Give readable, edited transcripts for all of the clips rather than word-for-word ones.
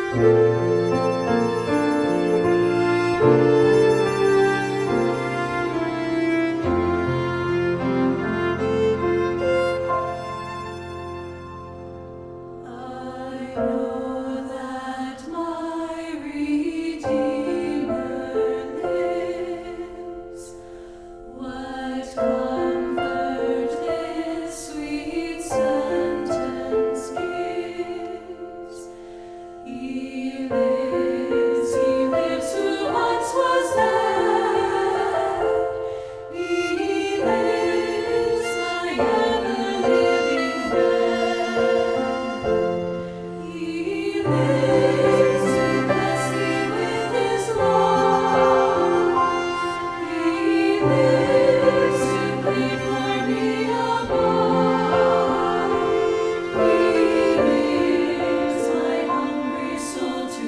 know that my Redeemer lives. What comfort this sweet sentence gives. He lives, who once was dead. He lives, my ever-living friend. He lives to bless thee with his love. He lives to plead for me above. He lives my hungry soul to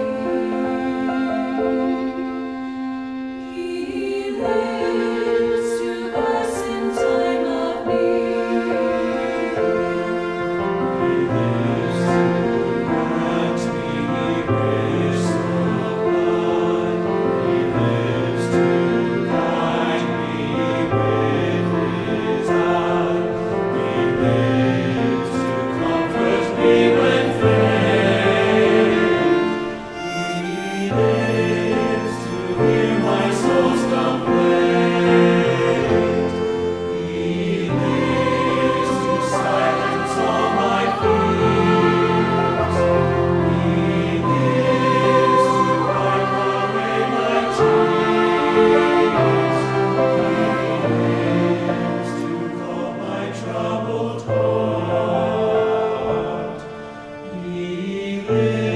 feed. He lives to bless in time of need. He lives.